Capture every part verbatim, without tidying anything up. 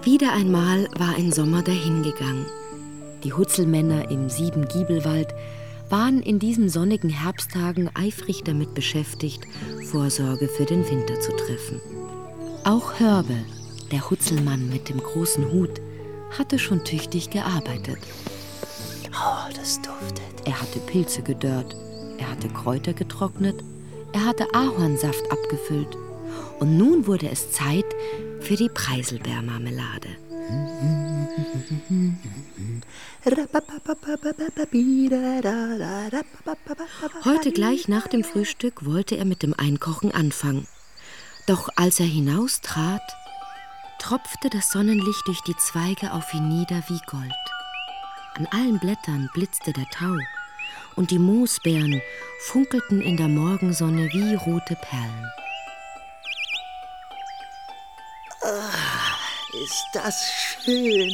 Wieder einmal war ein Sommer dahingegangen. Die Hutzelmänner im Siebengiebelwald waren in diesen sonnigen Herbsttagen eifrig damit beschäftigt, Vorsorge für den Winter zu treffen. Auch Hörbe, der Hutzelmann mit dem großen Hut, hatte schon tüchtig gearbeitet. Oh, das duftet. Er hatte Pilze gedörrt, er hatte Kräuter getrocknet, er hatte Ahornsaft abgefüllt. Und nun wurde es Zeit für die Preiselbeermarmelade. Heute gleich nach dem Frühstück wollte er mit dem Einkochen anfangen. Doch als er hinaustrat, tropfte das Sonnenlicht durch die Zweige auf ihn nieder wie Gold. An allen Blättern blitzte der Tau und die Moosbeeren funkelten in der Morgensonne wie rote Perlen. Ah, ist das schön.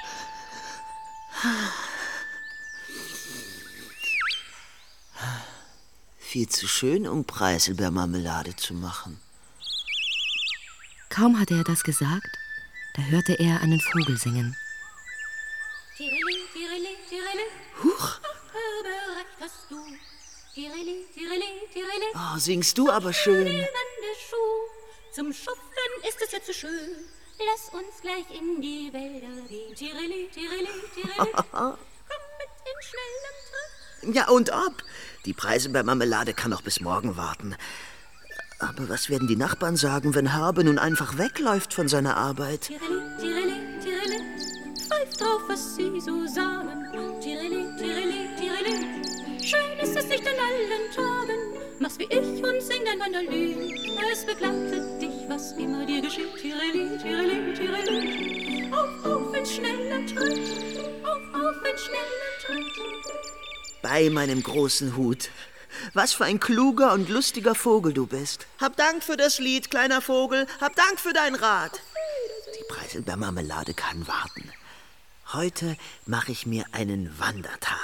Viel zu schön, um Preiselbeermarmelade zu machen. Kaum hatte er das gesagt, da hörte er einen Vogel singen. Huch! Oh, singst du aber schön. Zum Schuften ist es jetzt so schön. Lass uns gleich in die Wälder gehen. Tirili, tirili, tirili. Komm mit in schnellem Tritt. Ja, und ob? Die Preiselbeermarmelade kann noch bis morgen warten. Aber was werden die Nachbarn sagen, wenn Hörbe nun einfach wegläuft von seiner Arbeit? Tirili, tirili, tirili. Pfeift drauf, was sie so sagen. Tirili, tirili, tirili. Schön ist es nicht an allen Tagen. Mach's wie ich und sing dein Mandolin. Es begleitet dich, was immer dir geschieht. Tirili, tirili, tirili. Auf, auf, in schneller Tritt. Auf, auf, in schneller Tritt. Bei meinem großen Hut. Was für ein kluger und lustiger Vogel du bist. Hab Dank für das Lied, kleiner Vogel. Hab Dank für dein Rat. Die Preiselbeermarmelade kann warten. Heute mache ich mir einen Wandertag.